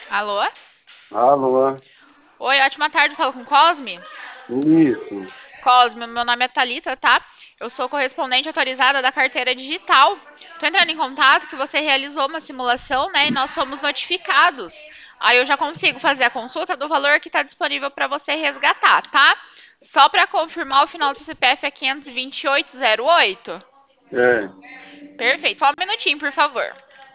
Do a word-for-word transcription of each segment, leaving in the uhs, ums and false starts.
Alô? Alô, Oi, ótima tarde, falo com Cosme. isso. Cosme, meu nome é Thalita, tá? Eu sou correspondente autorizada da carteira digital. Tô entrando em contato que você realizou uma simulação, né? E nós fomos notificados. Aí eu já consigo fazer a consulta do valor que está disponível para você resgatar, tá? Só para confirmar, o final do C P F é quinhentos e vinte e oito zero oito. É, Perfeito, só um minutinho, por favor.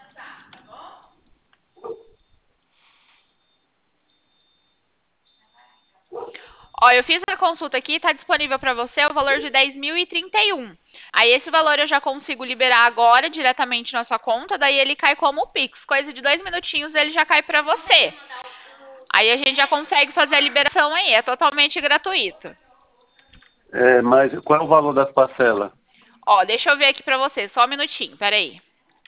Ó, eu fiz a consulta aqui, tá disponível para você o valor de dez mil e trinta e um. Aí esse valor eu já consigo liberar agora diretamente na sua conta, daí ele cai como Pix. Coisa de dois minutinhos ele já cai para você. Aí a gente já consegue fazer a liberação aí, é totalmente gratuito. é, mas qual é o valor das parcelas? Ó, deixa eu ver aqui para você, só um minutinho, peraí.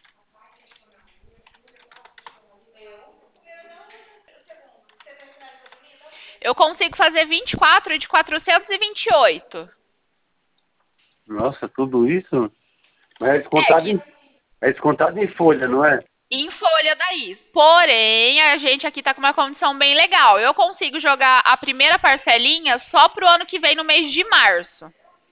Eu consigo fazer vinte e quatro de quatrocentos e vinte e oito. Nossa, tudo isso? Mas é É descontado que em, é descontado em folha, não é? em folha daí. Porém, a gente aqui tá com uma condição bem legal. Eu consigo jogar a primeira parcelinha só pro ano que vem, no mês de março.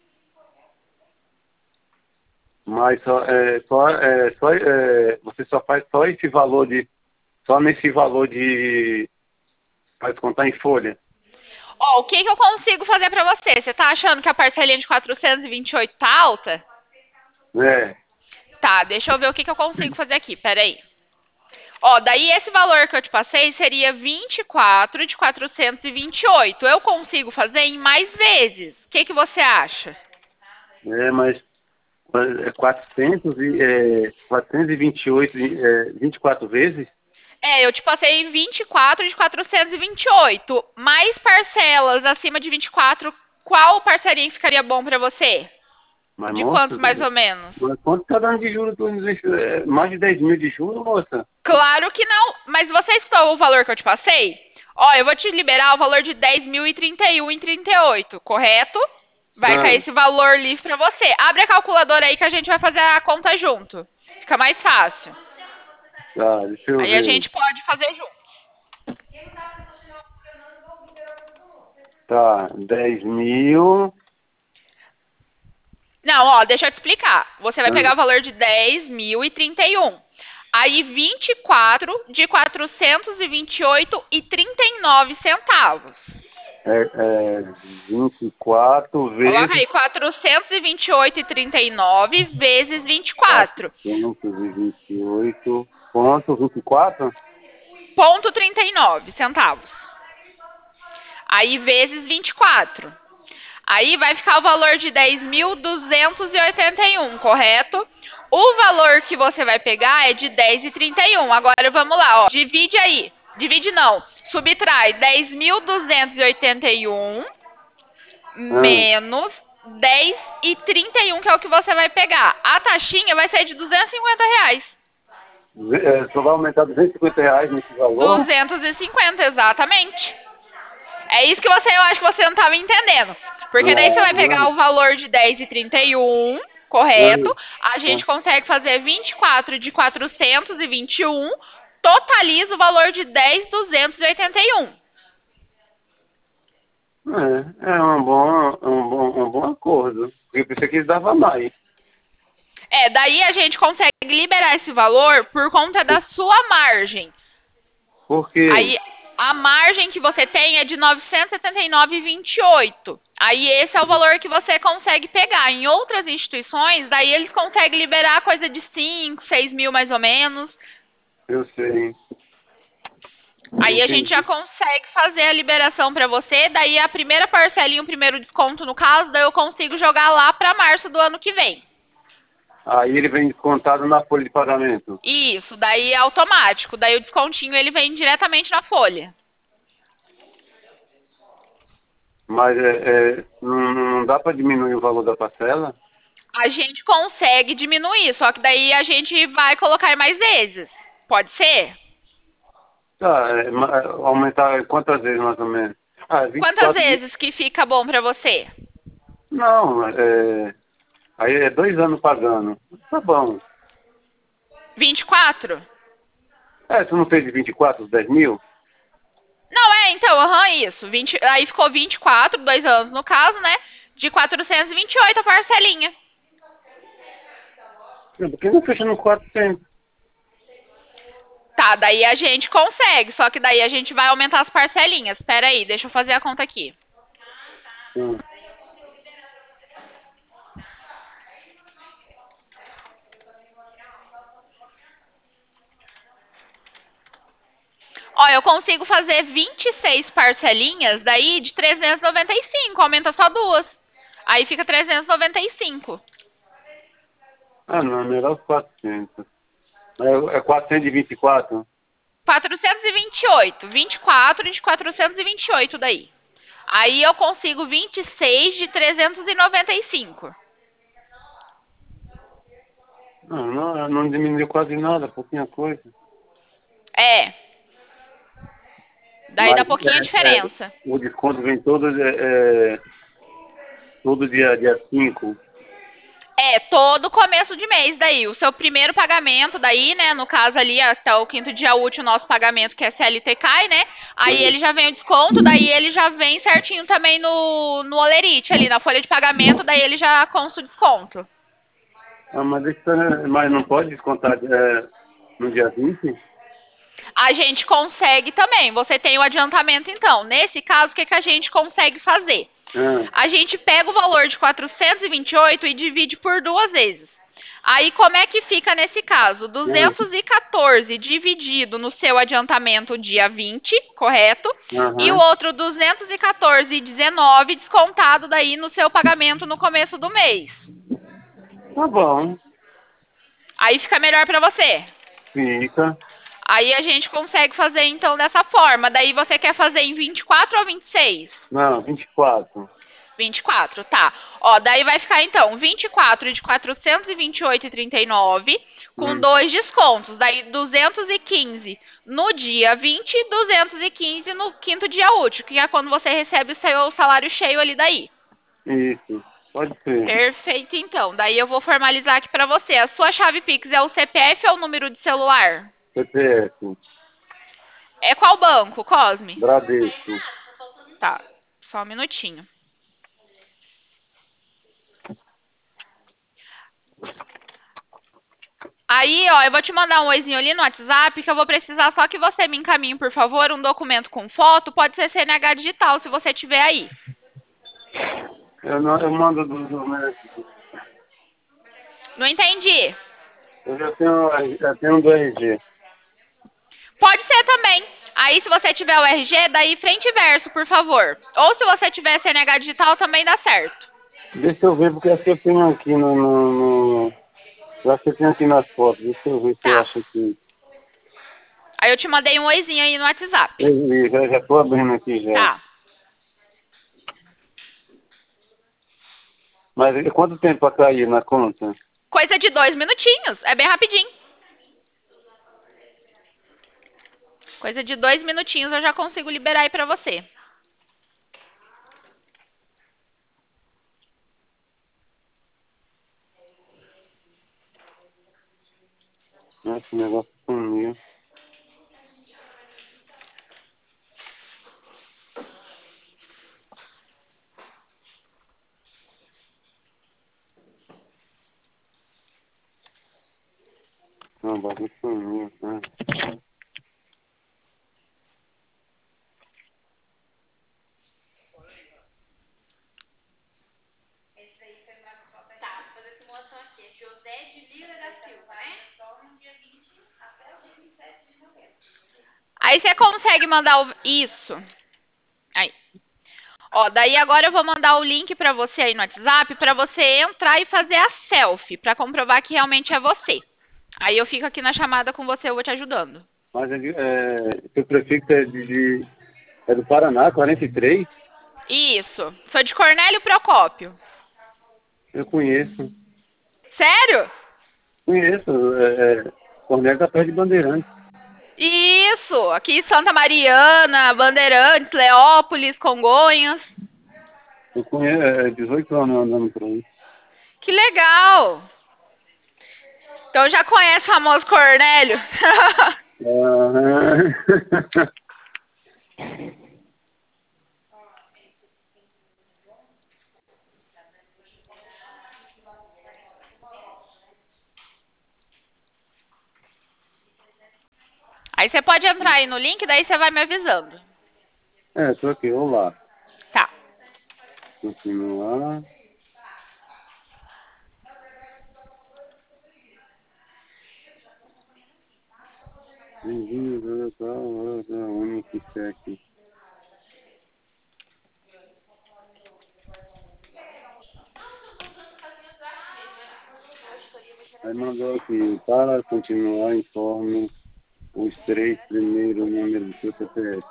Mas só, é, só, é, só, é, você só faz só esse valor de, só nesse valor de, vai descontar em folha. Ó, o que que eu consigo fazer pra você? Você tá achando que a parcelinha de quatrocentos e vinte e oito tá alta? É, Tá, deixa eu ver o que que eu consigo fazer aqui. Pera aí. Ó, daí esse valor que eu te passei seria vinte e quatro de quatrocentos e vinte e oito. Eu consigo fazer em mais vezes. O que que você acha? é, mas é quatrocentos e, é, quatrocentos e vinte e oito, é, vinte e quatro vezes? É, eu te passei vinte e quatro de quatrocentos e vinte e oito. Mais parcelas acima de vinte e quatro, qual parceria ficaria bom pra você? Mas, De moça, quanto mais ou menos? mas quanto tá dando de juros? do- é, mais de dez mil de juros, moça? Claro que não, mas você escutou o valor que eu te passei? Ó, eu vou te liberar o valor de dez mil e trinta e um e trinta e oito, correto? Vai cair Ah, esse valor livre pra você. Abre a calculadora aí que a gente vai fazer a conta junto. Fica mais fácil. tá, deixa eu Aí a ver. gente pode fazer junto. Tá, dez mil. Não, ó, deixa eu te explicar. Você vai pegar Ah, o valor de dez mil e trinta e um. Aí vinte e quatro de quatrocentos e vinte e oito e trinta e nove centavos. é, é vinte e quatro Coloca vezes aí quatrocentos e vinte e oito e trinta e nove vezes vinte e quatro. quatrocentos e vinte e oito ponto vinte e quatro. Ponto trinta e nove centavos. Aí vezes vinte e quatro. Aí vai ficar o valor de dez mil duzentos e e oitenta e um, correto? O valor que você vai pegar é de dez e trinta e um. Agora vamos lá, ó. Divide aí. Divide não. Subtrai dez mil duzentos e e oitenta e um Ah, menos dez e trinta e um, que é o que você vai pegar. A taxinha vai ser de duzentos e cinquenta reais. é, só vai aumentar duzentos e cinquenta reais nesse valor? duzentos e cinquenta, exatamente. É isso que você, eu acho que você não estava entendendo. Porque daí você vai pegar Ah, o valor de dez e trinta e um, correto? ah, A ah, gente consegue fazer vinte e quatro de quatrocentos e vinte e um, totaliza o valor de dez mil duzentos e oitenta e um. é, é um bom, um bom, um bom acordo. Porque eu pensei que eles davam mais. É, daí a gente consegue liberar esse valor por conta da sua margem. Por quê? Aí a margem que você tem é de novecentos e setenta e nove vírgula vinte e oito. Aí esse é o valor que você consegue pegar. Em outras instituições, daí eles conseguem liberar coisa de cinco, seis mil mais ou menos. Eu sei, Aí a gente já entendi. consegue fazer a liberação para você. Daí a primeira parcelinha, o primeiro desconto no caso, daí eu consigo jogar lá para março do ano que vem. Aí ele vem descontado na folha de pagamento. Isso, daí é automático. Daí o descontinho ele vem diretamente na folha. Mas é, é, não, não dá para diminuir o valor da parcela? A gente consegue diminuir, só que daí a gente vai colocar mais vezes. Pode ser? Tá, é, ma- é, aumentar quantas vezes mais ou menos? Ah, vinte e Quantas quatro vezes. vezes que fica bom pra você? Não, é, aí é dois anos pagando. Tá bom. Vinte e quatro? É, você não fez de vinte e quatro, os dez mil? Não, é, então, aham, isso. vinte, aí ficou vinte e quatro, dois anos no caso, né? De quatrocentos e vinte e oito a parcelinha. Por que não fecha no quatrocentos? Tá, daí a gente consegue, só que daí a gente vai aumentar as parcelinhas. Espera aí, deixa eu fazer a conta aqui. Hum. Ó, eu consigo fazer vinte e seis parcelinhas, daí de trezentos e noventa e cinco, aumenta só duas. Aí fica trezentos e noventa e cinco. Ah, não, melhor os quatrocentos. É, é quatrocentos e vinte e quatro? quatrocentos e vinte e oito, vinte e quatro de quatrocentos e vinte e oito daí. Aí eu consigo vinte e seis de trezentos e noventa e cinco. Não, não, não diminuiu quase nada, pouquinha coisa. É, daí dá Mas pouquinha é, é, diferença. o desconto vem todo, é, é, todo dia, dia cinco. É, todo começo de mês daí. O seu primeiro pagamento daí, né? No caso ali, até o quinto dia útil, o nosso pagamento, que é C L T cai, né? Aí ele já vem o desconto, daí ele já vem certinho também no, no Olerite ali, na folha de pagamento, daí ele já consta o desconto. Ah, mas, isso, é- mas não pode descontar é, no dia vinte? A gente consegue também. Você tem o adiantamento, então. Nesse caso, o que, que a gente consegue fazer? Ah, A gente pega o valor de quatrocentos e vinte e oito e divide por duas vezes. Aí, como é que fica nesse caso? ah, duzentos e quatorze dividido no seu adiantamento dia vinte, correto? E o aham. outro duzentos e quatorze e dezenove descontado daí no seu pagamento no começo do mês. Tá bom, Aí fica melhor para você. fica. Aí a gente consegue fazer então dessa forma. Daí você quer fazer em vinte e quatro ou vinte e seis? Não, vinte e quatro. vinte e quatro, tá. Ó, daí vai ficar então vinte e quatro de quatrocentos e vinte e oito e trinta e nove com Hum, dois descontos. Daí duzentos e quinze no dia vinte e duzentos e quinze no quinto dia útil, que é quando você recebe o seu salário cheio ali daí. isso, pode ser. Perfeito, então. Daí eu vou formalizar aqui para você. A sua chave Pix é o C P F ou o número de celular? C P F, É qual banco, Cosme? Bradesco. Tá, só um minutinho. Aí, ó, eu vou te mandar um oizinho ali no WhatsApp que eu vou precisar só que você me encaminhe, por favor, um documento com foto. Pode ser C N H digital, se você tiver aí. Eu, não, eu mando do, do médico. Não entendi. Eu já tenho, já tenho do R G. Pode ser também. Aí, se você tiver o R G, daí frente e verso, por favor. Ou se você tiver C N H digital, também dá certo. Deixa eu ver, porque acho que eu tenho aqui no... no, no eu acho que eu tenho aqui nas fotos. Deixa eu ver se eu Tá. acho aqui. Aí eu te mandei um oizinho aí no WhatsApp. Eu, já, já tô abrindo aqui já. Tá. Mas e quanto tempo para cair na conta? Coisa de dois minutinhos. É bem rapidinho. Coisa de dois minutinhos eu já consigo liberar aí pra você. Esse negócio sumiu. Não, o bagulho sumiu, né? Tá, vou fazer a simulação aqui. É José de Lira da Silva, né? Aí você consegue mandar o... isso. Aí. Ó, daí agora eu vou mandar o link pra você aí no WhatsApp pra você entrar e fazer a selfie pra comprovar que realmente é você. Aí eu fico aqui na chamada com você, eu vou te ajudando. Mas é, de- é, seu prefixo é, de, de- é do Paraná, quarenta e três? Isso. Sou de Cornélio Procópio. Eu conheço. Sério? Conheço. É, é, Cornélio tá perto de Bandeirante. Isso. Aqui Santa Mariana, Bandeirantes, Leópolis, Congonhas. Eu conheço, é dezoito anos andando por aí. Que legal. Então já conhece o famoso Cornélio? Aham. Aí você pode entrar aí no link, daí você vai me avisando. É, tô aqui, vou lá. Tá. Continuar. Único cheque. Aí mandou aqui, para continuar, informe os três primeiros números do seu C P F.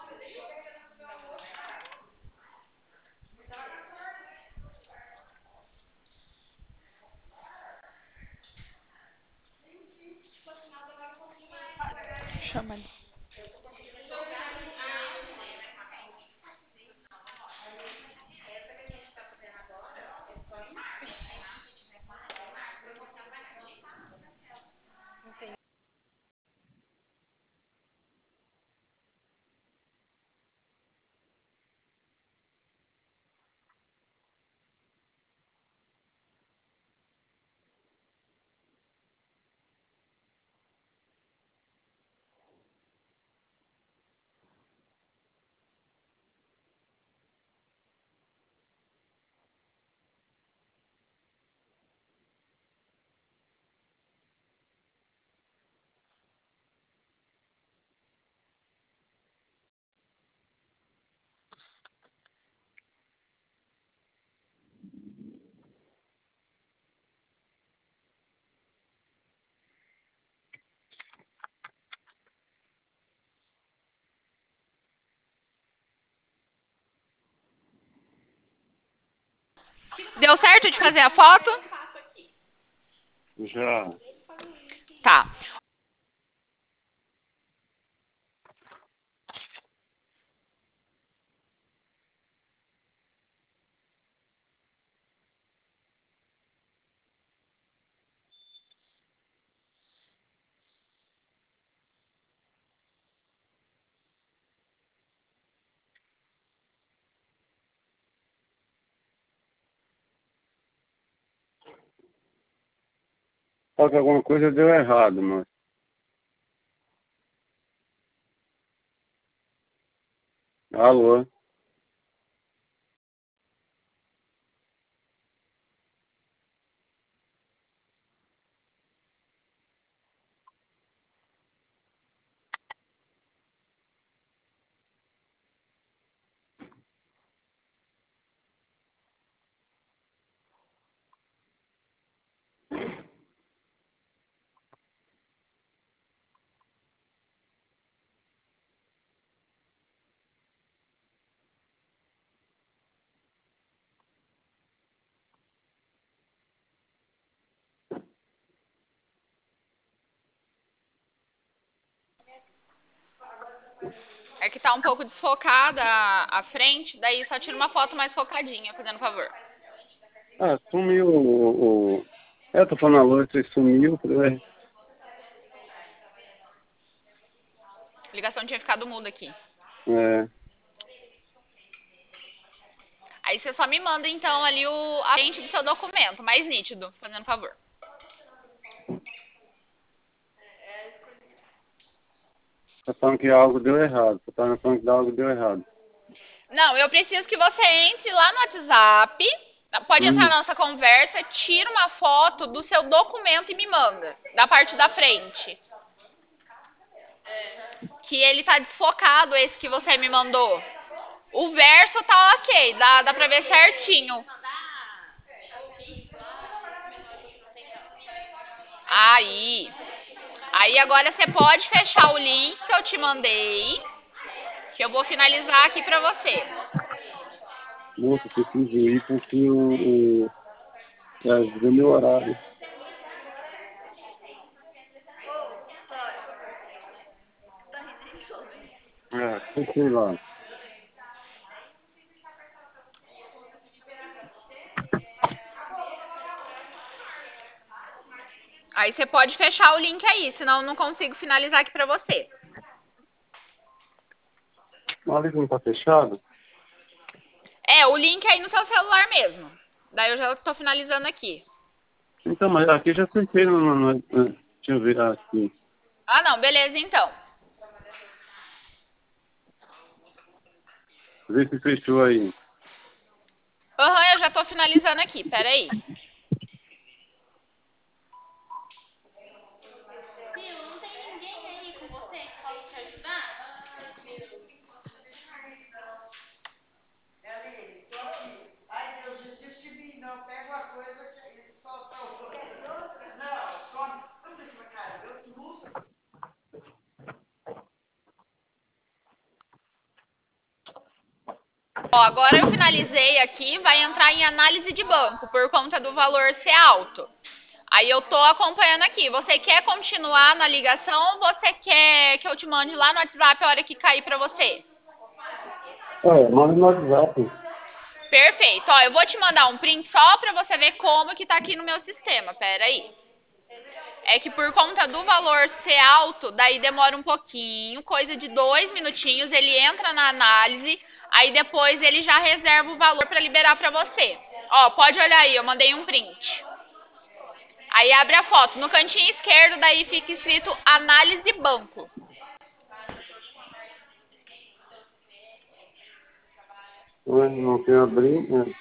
Chama ele. Deu certo de fazer a foto? Já. Tá. Só que alguma coisa deu errado, mano. Alô? É que tá um pouco desfocada a, a frente, daí só tira uma foto mais focadinha, fazendo favor. Ah, sumiu o... o... É, tô falando alô, você sumiu. Falei, A ligação tinha ficado muda aqui. é, Aí você só me manda então ali o, a frente do seu documento, mais nítido, fazendo favor. tá falando que algo deu errado. Tá falando que algo deu errado. Não, eu preciso que você entre lá no WhatsApp, pode entrar Hum, na nossa conversa, tira uma foto do seu documento e me manda, da parte da frente. Que ele tá desfocado, esse que você me mandou. O verso tá ok, dá, dá pra ver certinho. Aí. Aí agora você pode fechar o link que eu te mandei, que eu vou finalizar aqui pra você. moço, preciso ir porque o... o é, deu meu horário. É, sei lá. Aí você pode fechar o link aí, senão eu não consigo finalizar aqui pra você. O link não tá fechado? É, o link é aí no seu celular mesmo. Daí eu já tô finalizando aqui. Então, mas aqui eu já cliquei no... no, no deixa eu ver aqui. Ah, não, beleza então. Vê se fechou aí. Aham, uhum, eu já tô finalizando aqui, peraí. Viu, não tem ninguém aí com você que possa te ajudar? Ai, Deus, desiste de mim, não. Pega uma coisa que só salvou. Não, some. Vamos ver essa cara. Eu te uso. Ó, agora eu finalizei aqui, vai entrar em análise de banco, por conta do valor ser alto. Aí eu tô acompanhando aqui. Você quer continuar na ligação ou você quer que eu te mande lá no WhatsApp a hora que cair pra você? É, manda no WhatsApp. Perfeito. Ó, eu vou te mandar um print só pra você ver como que tá aqui no meu sistema. Pera aí. É que por conta do valor ser alto, daí demora um pouquinho, coisa de dois minutinhos, ele entra na análise, aí depois ele já reserva o valor para liberar para você. Ó, pode olhar aí, eu mandei um print. Aí abre a foto, no cantinho esquerdo, daí fica escrito análise banco. Não tem abrir, né?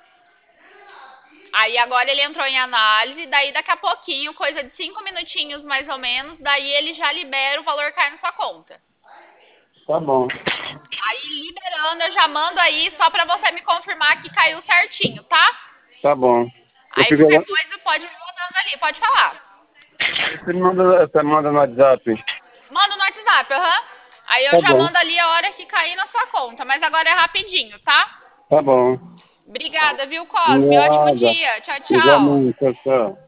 Aí agora ele entrou em análise, daí daqui a pouquinho, coisa de cinco minutinhos mais ou menos, daí ele já libera, o valor cai na sua conta. Tá bom. Aí liberando, eu já mando aí só pra você me confirmar que caiu certinho, tá? Tá bom. Eu Aí fico lá. qualquer coisa pode me mandando ali, pode falar. Você manda, você manda no WhatsApp. Manda no WhatsApp, aham. Uhum. Aí eu Tá já bom. mando ali a hora que cair na sua conta, mas agora é rapidinho, tá? Tá bom. Obrigada, viu, Cosme? Ótimo Nada. dia. Tchau, tchau. Igualmente, tchau, tchau.